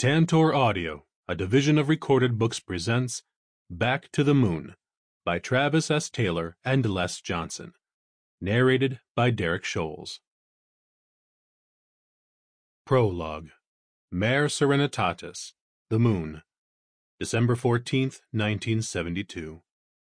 Tantor Audio, a division of Recorded Books, presents Back to the Moon by Travis S. Taylor and Les Johnson. Narrated by Derek Scholes. Prologue. Mare Serenitatis, the Moon, December 14th, 1972.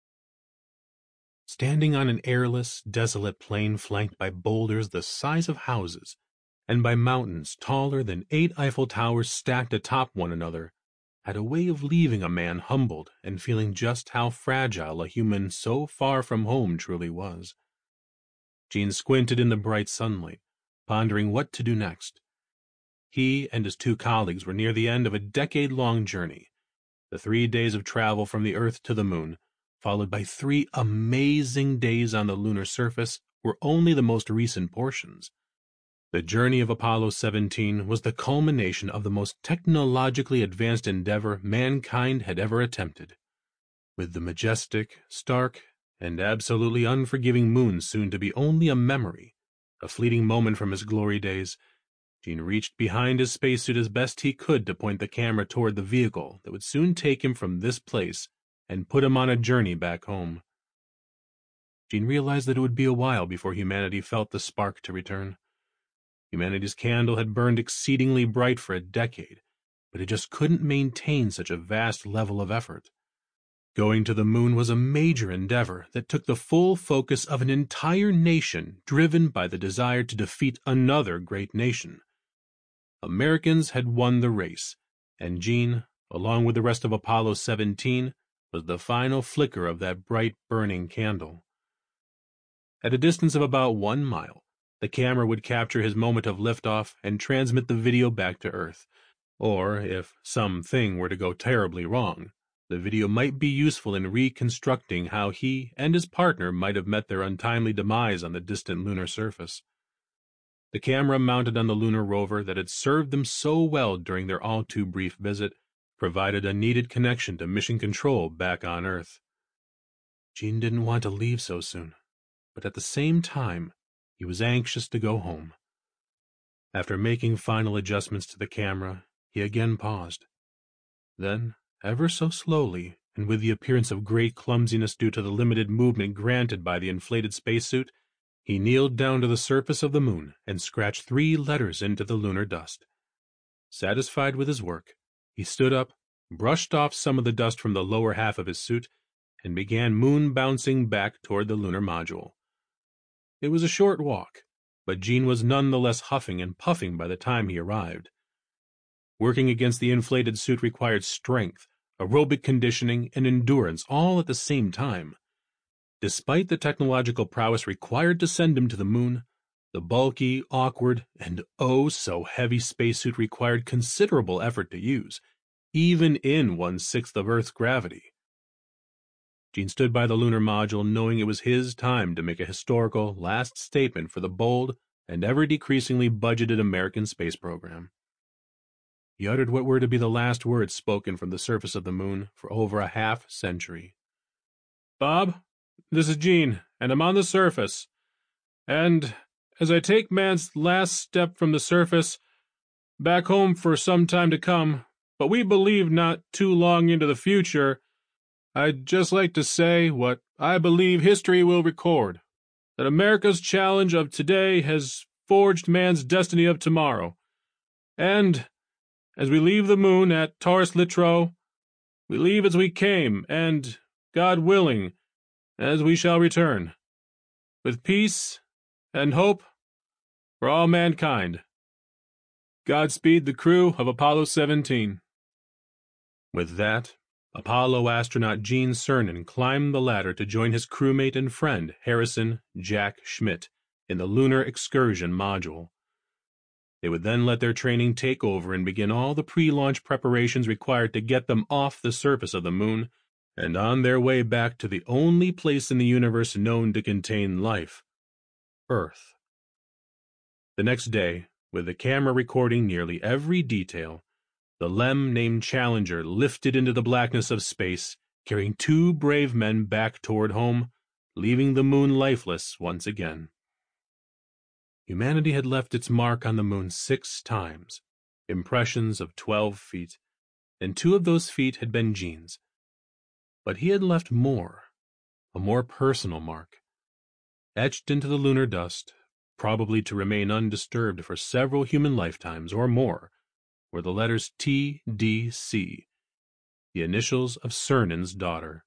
Standing on an airless, desolate plain flanked by boulders the size of houses, and by mountains taller than 8 Eiffel Towers stacked atop one another, had a way of leaving a man humbled and feeling just how fragile a human so far from home truly was. Gene squinted in the bright sunlight, pondering what to do next. He and his 2 colleagues were near the end of a decade-long journey, the 3 days of travel from the Earth to the Moon, followed by 3 amazing days on the lunar surface, were only the most recent portions. The journey of Apollo 17 was the culmination of the most technologically advanced endeavor mankind had ever attempted. With the majestic, stark, and absolutely unforgiving moon soon to be only a memory, a fleeting moment from his glory days, Gene reached behind his spacesuit as best he could to point the camera toward the vehicle that would soon take him from this place and put him on a journey back home. Gene realized that it would be a while before humanity felt the spark to return. Humanity's candle had burned exceedingly bright for a decade, but it just couldn't maintain such a vast level of effort. Going to the moon was a major endeavor that took the full focus of an entire nation driven by the desire to defeat another great nation. Americans had won the race, and Gene, along with the rest of Apollo 17, was the final flicker of that bright burning candle. At a distance of about 1 mile, the camera would capture his moment of liftoff and transmit the video back to Earth. Or, if something were to go terribly wrong, the video might be useful in reconstructing how he and his partner might have met their untimely demise on the distant lunar surface. The camera mounted on the lunar rover that had served them so well during their all-too-brief visit provided a needed connection to mission control back on Earth. Gene didn't want to leave so soon, but at the same time, he was anxious to go home. After making final adjustments to the camera, he again paused. Then, ever so slowly, and with the appearance of great clumsiness due to the limited movement granted by the inflated spacesuit, he kneeled down to the surface of the moon and scratched 3 letters into the lunar dust. Satisfied with his work, he stood up, brushed off some of the dust from the lower half of his suit, and began moon-bouncing back toward the lunar module. It was a short walk, but Gene was none the less huffing and puffing by the time he arrived. Working against the inflated suit required strength, aerobic conditioning, and endurance all at the same time. Despite the technological prowess required to send him to the moon, the bulky, awkward, and oh-so-heavy spacesuit required considerable effort to use, even in 1/6 of Earth's gravity. Gene stood by the lunar module knowing it was his time to make a historical last statement for the bold and ever-decreasingly budgeted American space program. He uttered what were to be the last words spoken from the surface of the moon for over a half-century. "Bob, this is Gene, and I'm on the surface. And as I take man's last step from the surface, back home for some time to come, but we believe not too long into the future, I'd just like to say what I believe history will record, that America's challenge of today has forged man's destiny of tomorrow. And as we leave the moon at Taurus Littrow, we leave as we came, and, God willing, as we shall return, with peace and hope for all mankind. Godspeed the crew of Apollo 17. With that, Apollo astronaut Gene Cernan climbed the ladder to join his crewmate and friend Harrison Jack Schmitt in the Lunar Excursion module. They would then let their training take over and begin all the pre-launch preparations required to get them off the surface of the moon and on their way back to the only place in the universe known to contain life, Earth. The next day, with the camera recording nearly every detail, the LEM named Challenger lifted into the blackness of space, carrying 2 brave men back toward home, leaving the moon lifeless once again. Humanity had left its mark on the moon 6 times, impressions of 12 feet, and 2 of those feet had been Gene's. But he had left more, a more personal mark. Etched into the lunar dust, probably to remain undisturbed for several human lifetimes or more, were the letters TDC, the initials of Cernan's daughter.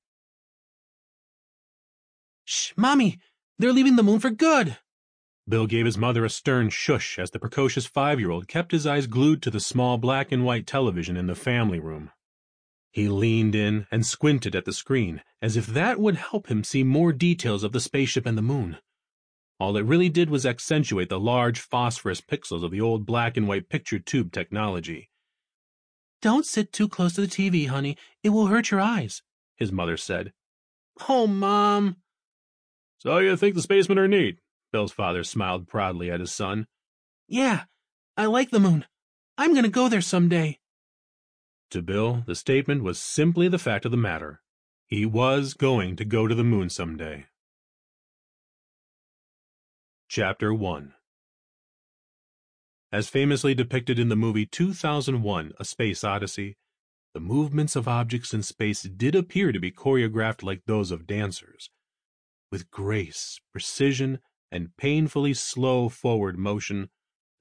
"Shh, Mommy! They're leaving the moon for good!" Bill gave his mother a stern shush as the precocious 5-year-old kept his eyes glued to the small black and white television in the family room. He leaned in and squinted at the screen, as if that would help him see more details of the spaceship and the moon. All it really did was accentuate the large phosphorus pixels of the old black and white picture tube technology. "Don't sit too close to the TV, honey. It will hurt your eyes," his mother said. "Oh, Mom." "So you think the spacemen are neat?" Bill's father smiled proudly at his son. "Yeah, I like the moon. I'm going to go there someday." To Bill, the statement was simply the fact of the matter. He was going to go to the moon someday. Chapter 1. As famously depicted in the movie 2001: A Space Odyssey, the movements of objects in space did appear to be choreographed like those of dancers. With grace, precision, and painfully slow forward motion, the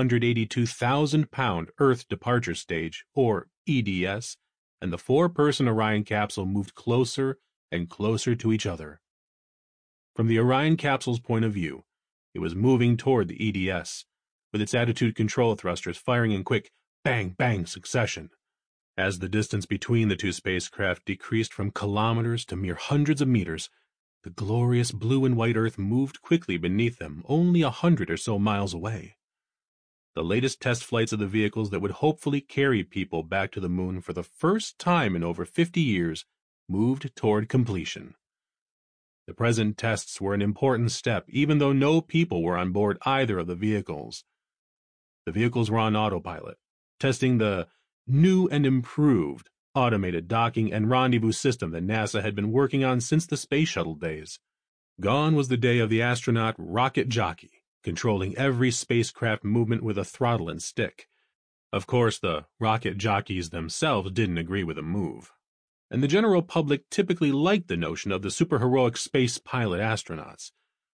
282,000-pound Earth Departure Stage, or EDS, and the 4-person Orion capsule moved closer and closer to each other. From the Orion capsule's point of view, it was moving toward the EDS, with its attitude control thrusters firing in quick bang-bang succession. As the distance between the two spacecraft decreased from kilometers to mere hundreds of meters, the glorious blue and white Earth moved quickly beneath them, only 100 or so miles away. The latest test flights of the vehicles that would hopefully carry people back to the moon for the first time in over 50 years moved toward completion. The present tests were an important step, even though no people were on board either of the vehicles. The vehicles were on autopilot, testing the new and improved automated docking and rendezvous system that NASA had been working on since the space shuttle days. Gone was the day of the astronaut rocket jockey, controlling every spacecraft movement with a throttle and stick. Of course, the rocket jockeys themselves didn't agree with the move, and the general public typically liked the notion of the superheroic space pilot astronauts.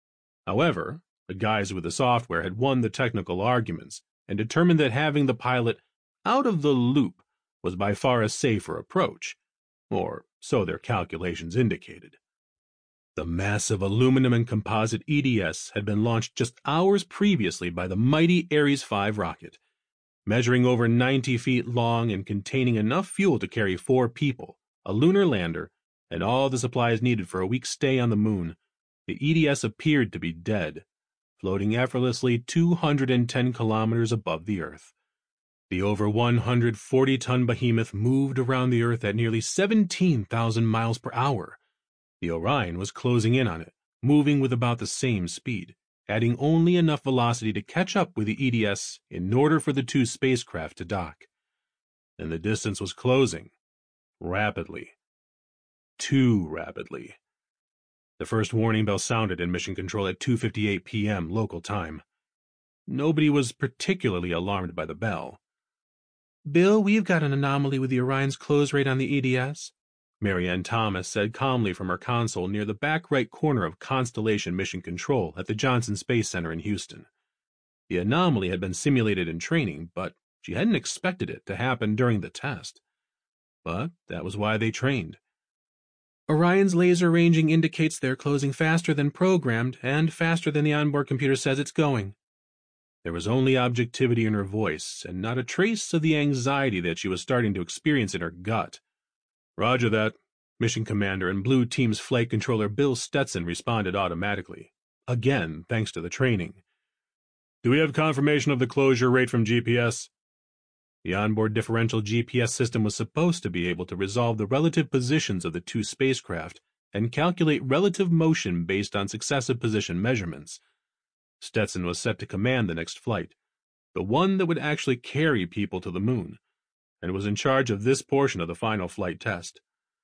However, the guys with the software had won the technical arguments and determined that having the pilot out of the loop was by far a safer approach, or so their calculations indicated. The massive aluminum and composite EDS had been launched just hours previously by the mighty Ares 5 rocket. Measuring over 90 feet long and containing enough fuel to carry 4 people, a lunar lander, and all the supplies needed for a week's stay on the moon, the EDS appeared to be dead, floating effortlessly 210 kilometers above the Earth. The over 140-ton behemoth moved around the Earth at nearly 17,000 miles per hour. The Orion was closing in on it, moving with about the same speed, adding only enough velocity to catch up with the EDS in order for the two spacecraft to dock. And the distance was closing, rapidly. Too rapidly. The first warning bell sounded in Mission Control at 2:58 p.m. local time. Nobody was particularly alarmed by the bell. "Bill, we've got an anomaly with the Orion's close rate on the EDS," Mary Ann Thomas said calmly from her console near the back right corner of Constellation Mission Control at the Johnson Space Center in Houston. The anomaly had been simulated in training, but she hadn't expected it to happen during the test. But that was why they trained. "Orion's laser ranging indicates they're closing faster than programmed and faster than the onboard computer says it's going." There was only objectivity in her voice, and not a trace of the anxiety that she was starting to experience in her gut. "Roger that," Mission Commander and Blue Team's Flight Controller Bill Stetson responded automatically, again thanks to the training. "Do we have confirmation of the closure rate from GPS?" The onboard differential GPS system was supposed to be able to resolve the relative positions of the two spacecraft and calculate relative motion based on successive position measurements. Stetson was set to command the next flight, the one that would actually carry people to the moon, and was in charge of this portion of the final flight test.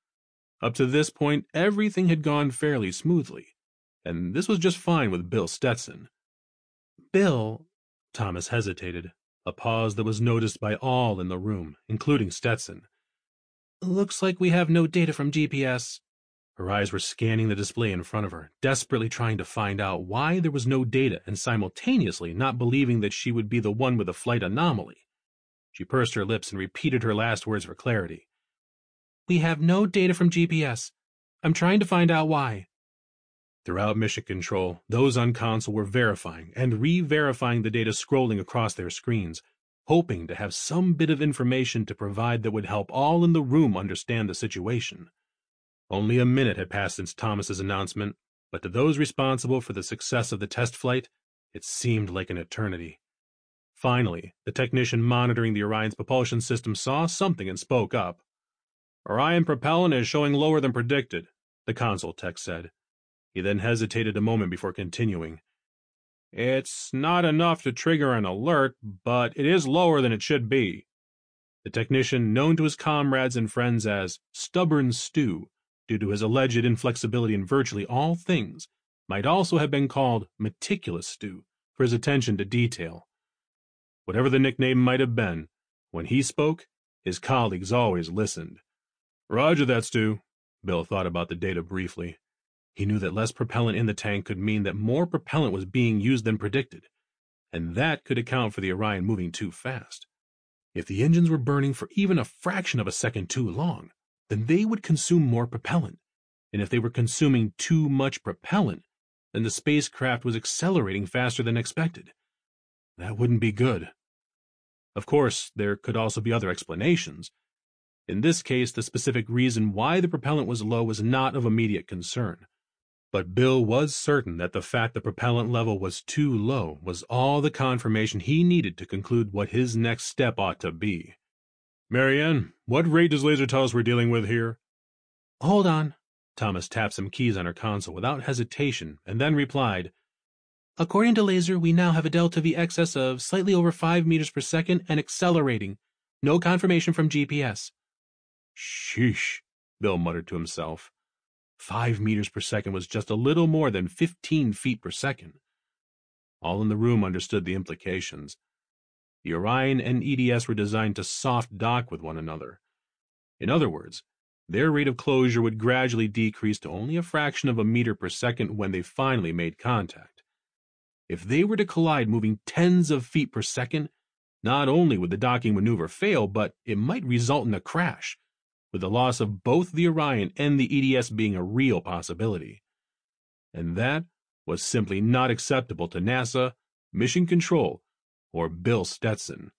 Up to this point, everything had gone fairly smoothly, and this was just fine with Bill Stetson. "Bill," Thomas hesitated, A pause that was noticed by all in the room, including Stetson. Looks like we have no data from GPS. Her eyes were scanning the display in front of her, desperately trying to find out why there was no data and simultaneously not believing that she would be the one with a flight anomaly. She pursed her lips and repeated her last words for clarity. We have no data from GPS. I'm trying to find out why. Throughout Mission Control, those on console were verifying and re-verifying the data scrolling across their screens, hoping to have some bit of information to provide that would help all in the room understand the situation. Only a minute had passed since Thomas's announcement, but to those responsible for the success of the test flight, it seemed like an eternity. Finally, the technician monitoring the Orion's propulsion system saw something and spoke up. Orion propellant is showing lower than predicted, the console tech said. He then hesitated a moment before continuing. It's not enough to trigger an alert, but it is lower than it should be. The technician, known to his comrades and friends as Stubborn Stu, due to his alleged inflexibility in virtually all things, might also have been called Meticulous Stu for his attention to detail. Whatever the nickname might have been, when he spoke, his colleagues always listened. Roger that, Stu. Bill thought about the data briefly. He knew that less propellant in the tank could mean that more propellant was being used than predicted, and that could account for the Orion moving too fast. If the engines were burning for even a fraction of a second too long, then they would consume more propellant, and if they were consuming too much propellant, then the spacecraft was accelerating faster than expected. That wouldn't be good. Of course, there could also be other explanations. In this case, the specific reason why the propellant was low was not of immediate concern. But Bill was certain that the fact the propellant level was too low was all the confirmation he needed to conclude what his next step ought to be. Marianne, what rate does Laser tell us we're dealing with here? Hold on. Thomas tapped some keys on her console without hesitation and then replied, According to Laser, we now have a delta V excess of slightly over 5 meters per second and accelerating. No confirmation from GPS. Sheesh, Bill muttered to himself. 5 meters per second was just a little more than 15 feet per second. All in the room understood the implications. The Orion and EDS were designed to soft dock with one another. In other words, their rate of closure would gradually decrease to only a fraction of a meter per second when they finally made contact. If they were to collide moving tens of feet per second, not only would the docking maneuver fail, but it might result in a crash, with the loss of both the Orion and the EDS being a real possibility. And that was simply not acceptable to NASA, Mission Control, or Bill Stetson.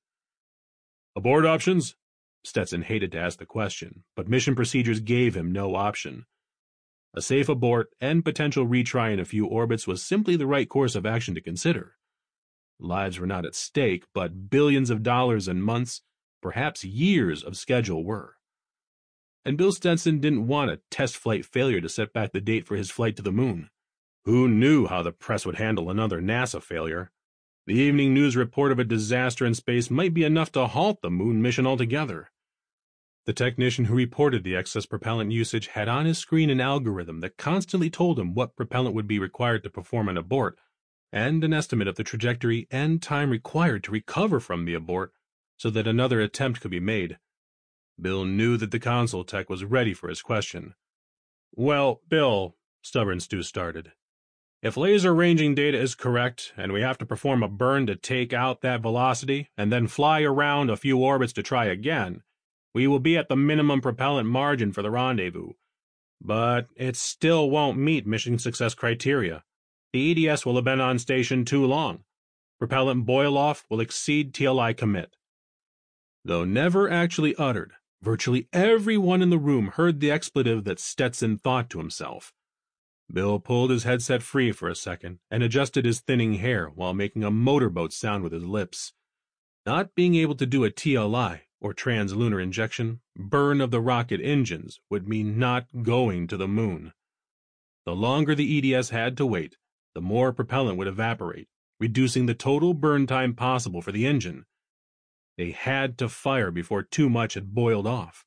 Abort options? Stetson hated to ask the question, but mission procedures gave him no option. A safe abort and potential retry in a few orbits was simply the right course of action to consider. Lives were not at stake, but billions of dollars and months, perhaps years of schedule were. And Bill Stetson didn't want a test flight failure to set back the date for his flight to the moon. Who knew how the press would handle another NASA failure? The evening news report of a disaster in space might be enough to halt the moon mission altogether. The technician who reported the excess propellant usage had on his screen an algorithm that constantly told him what propellant would be required to perform an abort, and an estimate of the trajectory and time required to recover from the abort so that another attempt could be made. Bill knew that the console tech was ready for his question. Well, Bill, Stubborn Stu started. If laser ranging data is correct, and we have to perform a burn to take out that velocity, and then fly around a few orbits to try again, we will be at the minimum propellant margin for the rendezvous. But it still won't meet mission success criteria. The EDS will have been on station too long. Propellant boil-off will exceed TLI commit. Though never actually uttered, virtually everyone in the room heard the expletive that Stetson thought to himself. Bill pulled his headset free for a second and adjusted his thinning hair while making a motorboat sound with his lips. Not being able to do a TLI, or translunar injection, burn of the rocket engines would mean not going to the moon. The longer the EDS had to wait, the more propellant would evaporate, reducing the total burn time possible for the engine. They had to fire before too much had boiled off.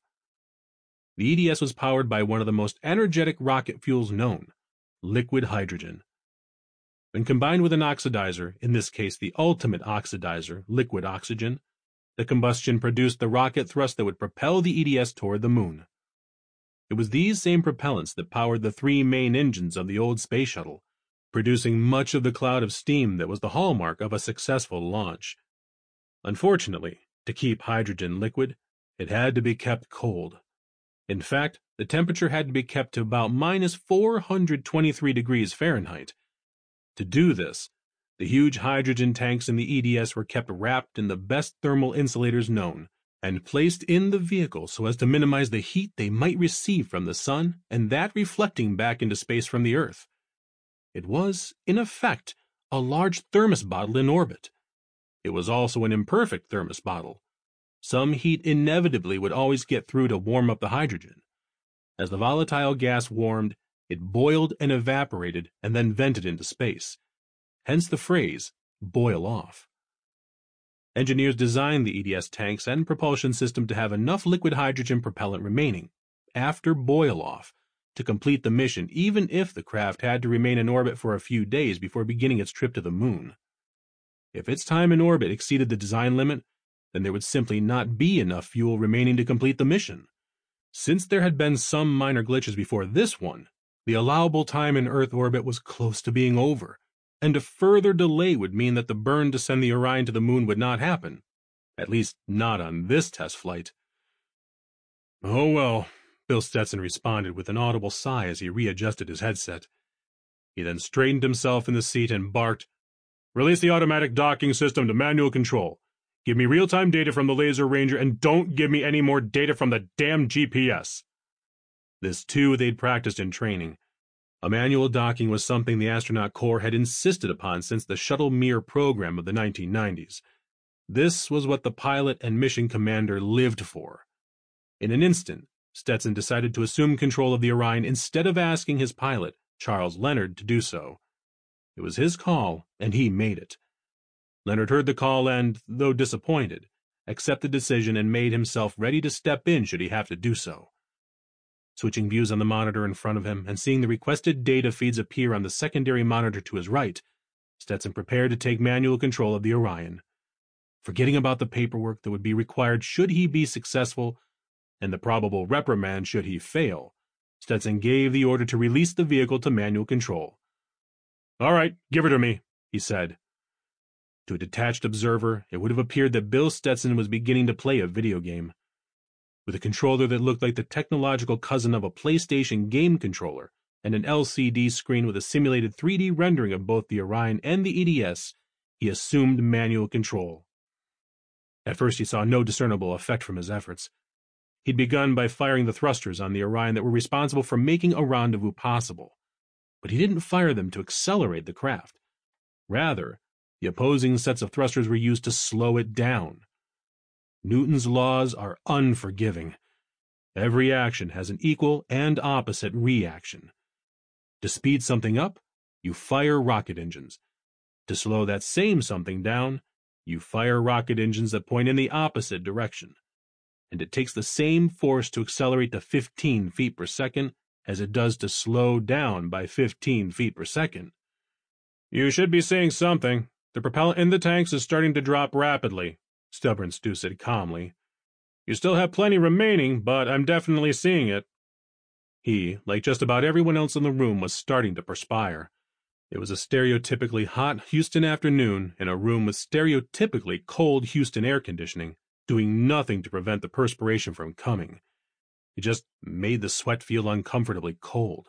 The EDS was powered by one of the most energetic rocket fuels known, liquid hydrogen. When combined with an oxidizer, in this case the ultimate oxidizer, liquid oxygen, the combustion produced the rocket thrust that would propel the EDS toward the moon. It was these same propellants that powered the three main engines of the old space shuttle, producing much of the cloud of steam that was the hallmark of a successful launch. Unfortunately, to keep hydrogen liquid, it had to be kept cold. In fact, the temperature had to be kept to about minus 423 degrees Fahrenheit. To do this, the huge hydrogen tanks in the EDS were kept wrapped in the best thermal insulators known, and placed in the vehicle so as to minimize the heat they might receive from the sun and that reflecting back into space from the Earth. It was, in effect, a large thermos bottle in orbit. It was also an imperfect thermos bottle. Some heat inevitably would always get through to warm up the hydrogen. As the volatile gas warmed, it boiled and evaporated and then vented into space. Hence the phrase, boil off. Engineers designed the EDS tanks and propulsion system to have enough liquid hydrogen propellant remaining, after boil off, to complete the mission even if the craft had to remain in orbit for a few days before beginning its trip to the moon. If its time in orbit exceeded the design limit, then there would simply not be enough fuel remaining to complete the mission. Since there had been some minor glitches before this one, the allowable time in Earth orbit was close to being over, and a further delay would mean that the burn to send the Orion to the moon would not happen, at least not on this test flight. "Oh well," Bill Stetson responded with an audible sigh as he readjusted his headset. He then straightened himself in the seat and barked, "Release the automatic docking system to manual control. Give me real-time data from the Laser Ranger and don't give me any more data from the damn GPS." This, too, they'd practiced in training. A manual docking was something the astronaut corps had insisted upon since the Shuttle Mir program of the 1990s. This was what the pilot and mission commander lived for. In an instant, Stetson decided to assume control of the Orion instead of asking his pilot, Charles Leonard, to do so. It was his call, and he made it. Leonard heard the call and, though disappointed, accepted the decision and made himself ready to step in should he have to do so. Switching views on the monitor in front of him and seeing the requested data feeds appear on the secondary monitor to his right, Stetson prepared to take manual control of the Orion. Forgetting about the paperwork that would be required should he be successful, and the probable reprimand should he fail, Stetson gave the order to release the vehicle to manual control. "All right, give her to me," he said. To a detached observer, it would have appeared that Bill Stetson was beginning to play a video game. With a controller that looked like the technological cousin of a PlayStation game controller and an LCD screen with a simulated 3D rendering of both the Orion and the EDS, he assumed manual control. At first he saw no discernible effect from his efforts. He'd begun by firing the thrusters on the Orion that were responsible for making a rendezvous possible. But he didn't fire them to accelerate the craft. Rather, the opposing sets of thrusters were used to slow it down. Newton's laws are unforgiving. Every action has an equal and opposite reaction. To speed something up, you fire rocket engines. To slow that same something down, you fire rocket engines that point in the opposite direction. And it takes the same force to accelerate to 15 feet per second as it does to slow down by 15 feet per second. "You should be seeing something. The propellant in the tanks is starting to drop rapidly," Stubborn Stu said calmly. "You still have plenty remaining, but I'm definitely seeing it." He, like just about everyone else in the room, was starting to perspire. It was a stereotypically hot Houston afternoon in a room with stereotypically cold Houston air conditioning, doing nothing to prevent the perspiration from coming. It just made the sweat feel uncomfortably cold.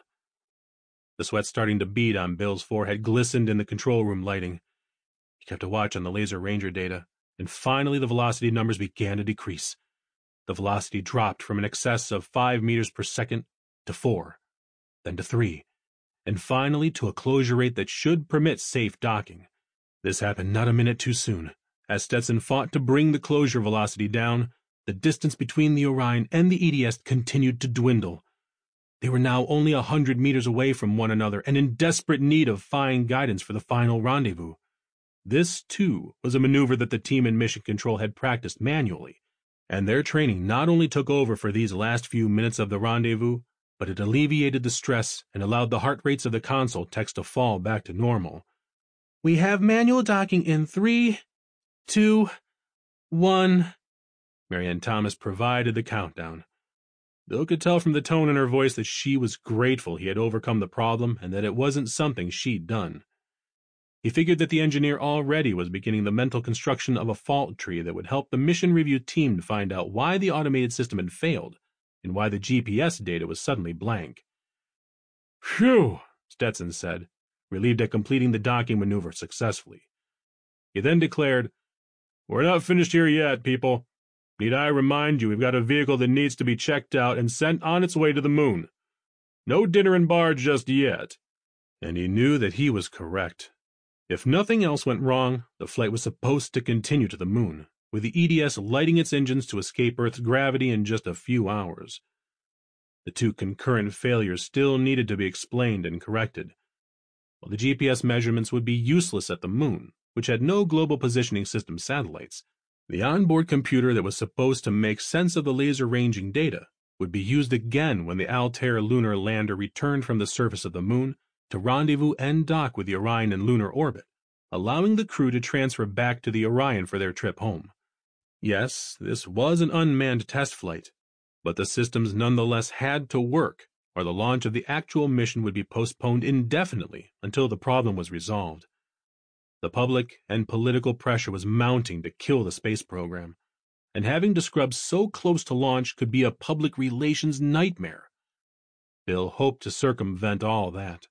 The sweat starting to bead on Bill's forehead glistened in the control room lighting. He kept a watch on the Laser Ranger data, and finally the velocity numbers began to decrease. The velocity dropped from an excess of 5 meters per second to 4, then to 3, and finally to a closure rate that should permit safe docking. This happened not a minute too soon. As Stetson fought to bring the closure velocity down, the distance between the Orion and the EDS continued to dwindle. They were now only 100 meters away from one another and in desperate need of fine guidance for the final rendezvous. This, too, was a maneuver that the team in Mission Control had practiced manually, and their training not only took over for these last few minutes of the rendezvous, but it alleviated the stress and allowed the heart rates of the console techs to fall back to normal. We have manual docking in 3, 2, 1. Marianne Thomas provided the countdown. Bill could tell from the tone in her voice that she was grateful he had overcome the problem and that it wasn't something she'd done. He figured that the engineer already was beginning the mental construction of a fault tree that would help the mission review team to find out why the automated system had failed and why the GPS data was suddenly blank. "Phew," Stetson said, relieved at completing the docking maneuver successfully. He then declared, "We're not finished here yet, people. Need I remind you we've got a vehicle that needs to be checked out and sent on its way to the moon. No dinner and barge just yet." And he knew that he was correct. If nothing else went wrong, the flight was supposed to continue to the moon, with the EDS lighting its engines to escape Earth's gravity in just a few hours. The 2 concurrent failures still needed to be explained and corrected. While the GPS measurements would be useless at the moon, which had no global positioning system satellites, the onboard computer that was supposed to make sense of the laser ranging data would be used again when the Altair lunar lander returned from the surface of the moon to rendezvous and dock with the Orion in lunar orbit, allowing the crew to transfer back to the Orion for their trip home. Yes, this was an unmanned test flight, but the systems nonetheless had to work, or the launch of the actual mission would be postponed indefinitely until the problem was resolved. The public and political pressure was mounting to kill the space program, and having to scrub so close to launch could be a public relations nightmare. Bill hoped to circumvent all that.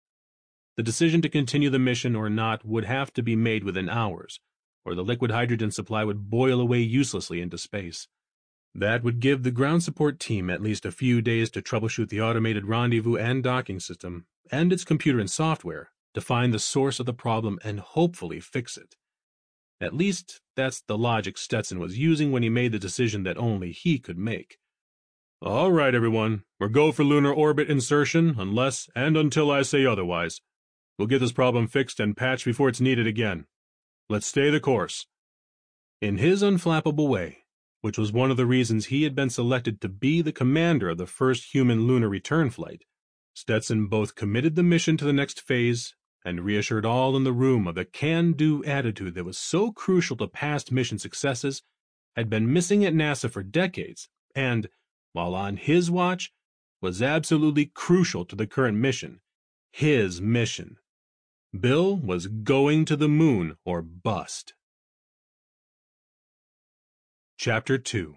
The decision to continue the mission or not would have to be made within hours, or the liquid hydrogen supply would boil away uselessly into space. That would give the ground support team at least a few days to troubleshoot the automated rendezvous and docking system, and its computer and software, to find the source of the problem and hopefully fix it. At least, that's the logic Stetson was using when he made the decision that only he could make. "All right, everyone, we're go for lunar orbit insertion unless and until I say otherwise. We'll get this problem fixed and patched before it's needed again. Let's stay the course." In his unflappable way, which was one of the reasons he had been selected to be the commander of the first human lunar return flight, Stetson both committed the mission to the next phase and reassured all in the room of the can-do attitude that was so crucial to past mission successes, had been missing at NASA for decades, and, while on his watch, was absolutely crucial to the current mission, his mission. Bill was going to the moon or bust. Chapter 2.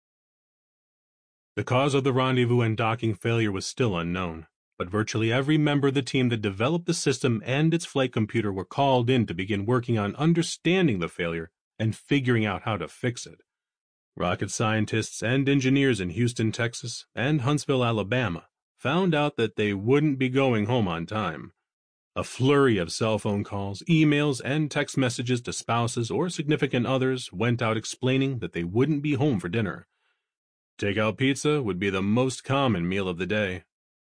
The cause of the rendezvous and docking failure was still unknown, but virtually every member of the team that developed the system and its flight computer were called in to begin working on understanding the failure and figuring out how to fix it. Rocket scientists and engineers in Houston, Texas, and Huntsville, Alabama, found out that they wouldn't be going home on time. A flurry of cell phone calls, emails, and text messages to spouses or significant others went out explaining that they wouldn't be home for dinner. Takeout pizza would be the most common meal of the day.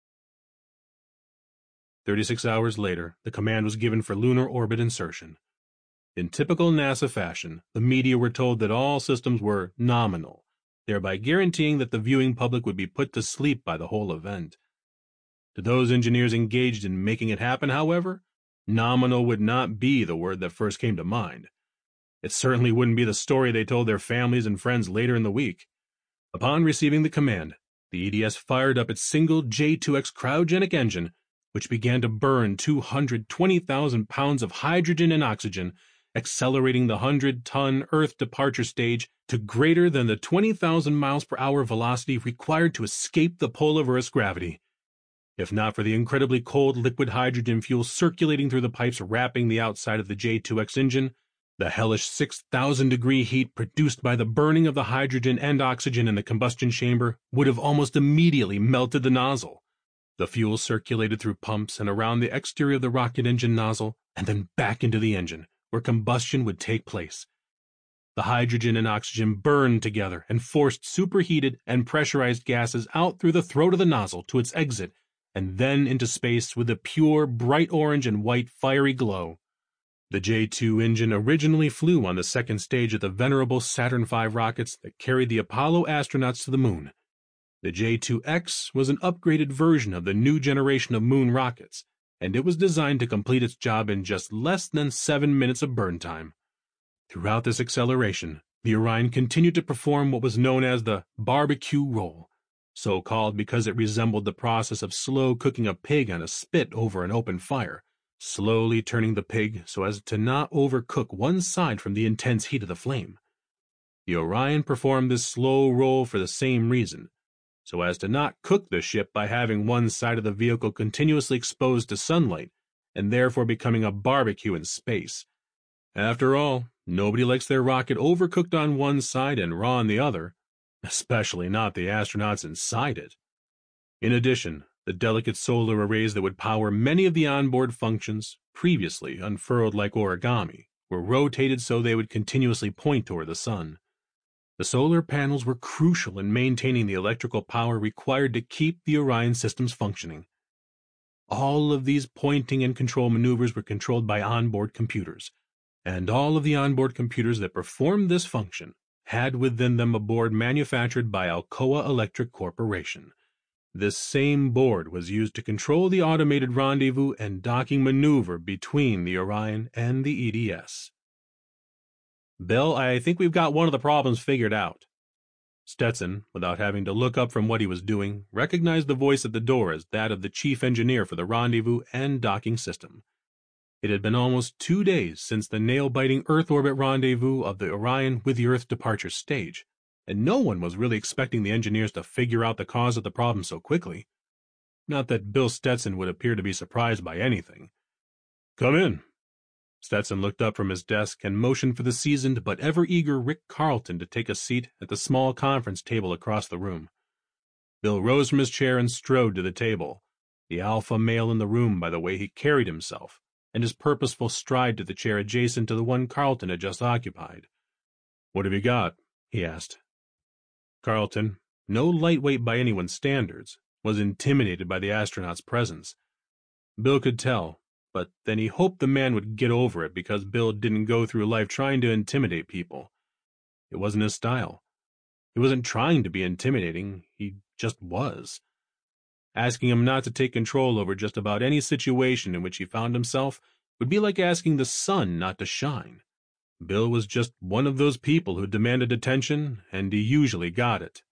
36 hours later, the command was given for lunar orbit insertion. In typical NASA fashion, the media were told that all systems were nominal, thereby guaranteeing that the viewing public would be put to sleep by the whole event. To those engineers engaged in making it happen, however, nominal would not be the word that first came to mind. It certainly wouldn't be the story they told their families and friends later in the week. Upon receiving the command, the EDS fired up its single J2X cryogenic engine, which began to burn 220,000 pounds of hydrogen and oxygen, accelerating the 100-ton Earth departure stage to greater than the 20,000 miles per hour velocity required to escape the pull of Earth's gravity. If not for the incredibly cold liquid hydrogen fuel circulating through the pipes wrapping the outside of the J2X engine, the hellish 6,000-degree heat produced by the burning of the hydrogen and oxygen in the combustion chamber would have almost immediately melted the nozzle. The fuel circulated through pumps and around the exterior of the rocket engine nozzle, and then back into the engine, where combustion would take place. The hydrogen and oxygen burned together and forced superheated and pressurized gases out through the throat of the nozzle to its exit, and then into space with a pure, bright orange and white fiery glow. The J2 engine originally flew on the second stage of the venerable Saturn V rockets that carried the Apollo astronauts to the moon. The J2X was an upgraded version of the new generation of moon rockets, and it was designed to complete its job in just less than 7 minutes of burn time. Throughout this acceleration, the Orion continued to perform what was known as the barbecue roll, so called because it resembled the process of slow cooking a pig on a spit over an open fire, slowly turning the pig so as to not overcook one side from the intense heat of the flame. The Orion performed this slow roll for the same reason, so as to not cook the ship by having one side of the vehicle continuously exposed to sunlight, and therefore becoming a barbecue in space. After all, nobody likes their rocket overcooked on one side and raw on the other, especially not the astronauts inside it. In addition, the delicate solar arrays that would power many of the onboard functions, previously unfurled like origami, were rotated so they would continuously point toward the sun. The solar panels were crucial in maintaining the electrical power required to keep the Orion systems functioning. All of these pointing and control maneuvers were controlled by onboard computers, and all of the onboard computers that performed this function had within them a board manufactured by Alcoa Electric Corporation. This same board was used to control the automated rendezvous and docking maneuver between the Orion and the EDS. "Bill, I think we've got one of the problems figured out." Stetson, without having to look up from what he was doing, recognized the voice at the door as that of the chief engineer for the rendezvous and docking system. It had been almost 2 days since the nail-biting Earth orbit rendezvous of the Orion with the Earth departure stage, and no one was really expecting the engineers to figure out the cause of the problem so quickly. Not that Bill Stetson would appear to be surprised by anything. "Come in." Stetson looked up from his desk and motioned for the seasoned but ever-eager Rick Carlton to take a seat at the small conference table across the room. Bill rose from his chair and strode to the table, the alpha male in the room by the way he carried himself, and his purposeful stride to the chair adjacent to the one Carlton had just occupied. "What have you got?" he asked. Carlton, no lightweight by anyone's standards, was intimidated by the astronaut's presence. Bill could tell, but then he hoped the man would get over it because Bill didn't go through life trying to intimidate people. It wasn't his style. He wasn't trying to be intimidating, he just was. Asking him not to take control over just about any situation in which he found himself would be like asking the sun not to shine. Bill was just one of those people who demanded attention, and he usually got it.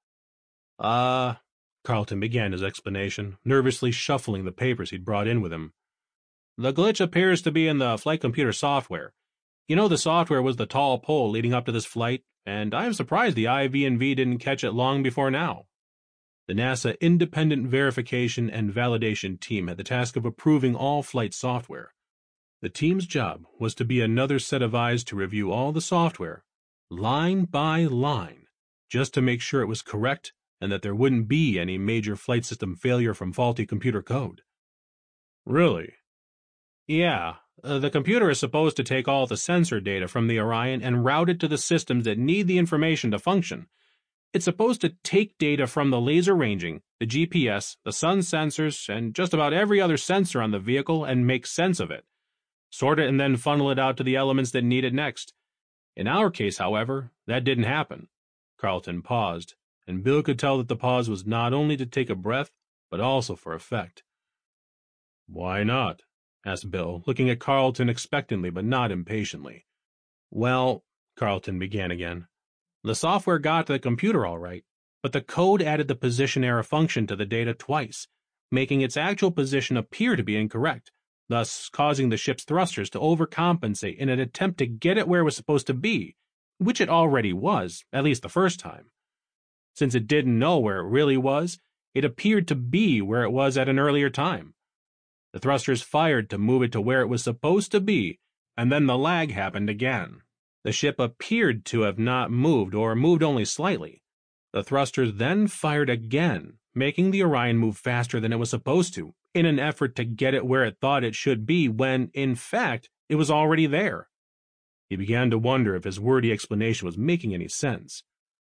Carlton began his explanation, nervously shuffling the papers he'd brought in with him. "The glitch appears to be in the flight computer software. You know, the software was the tall pole leading up to this flight, and I'm surprised the IVNV didn't catch it long before now." The NASA Independent Verification and Validation Team had the task of approving all flight software. The team's job was to be another set of eyes to review all the software, line by line, just to make sure it was correct and that there wouldn't be any major flight system failure from faulty computer code. "Really?" "Yeah. The computer is supposed to take all the sensor data from the Orion and route it to the systems that need the information to function. It's supposed to take data from the laser ranging, the GPS, the sun sensors, and just about every other sensor on the vehicle and make sense of it. Sort it and then funnel it out to the elements that need it next. In our case, however, that didn't happen." Carlton paused, and Bill could tell that the pause was not only to take a breath, but also for effect. "Why not?" asked Bill, looking at Carlton expectantly but not impatiently. "Well," Carlton began again, "the software got to the computer all right, but the code added the position error function to the data twice, making its actual position appear to be incorrect, thus causing the ship's thrusters to overcompensate in an attempt to get it where it was supposed to be, which it already was, at least the first time. Since it didn't know where it really was, it appeared to be where it was at an earlier time. The thrusters fired to move it to where it was supposed to be, and then the lag happened again. The ship appeared to have not moved or moved only slightly. The thrusters then fired again, making the Orion move faster than it was supposed to, in an effort to get it where it thought it should be when, in fact, it was already there." He began to wonder if his wordy explanation was making any sense.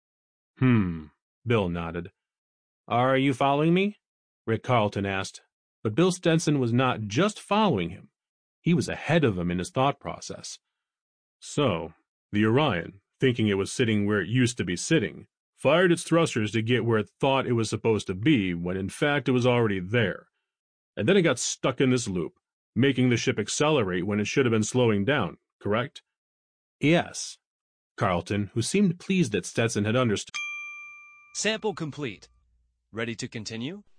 Bill nodded. "Are you following me?" Rick Carlton asked. But Bill Stetson was not just following him. He was ahead of him in his thought process. "So, the Orion, thinking it was sitting where it used to be sitting, fired its thrusters to get where it thought it was supposed to be when in fact it was already there. And then it got stuck in this loop, making the ship accelerate when it should have been slowing down, correct? Yes. Carlton, who seemed pleased that Stetson had understood. Sample complete. Ready to continue?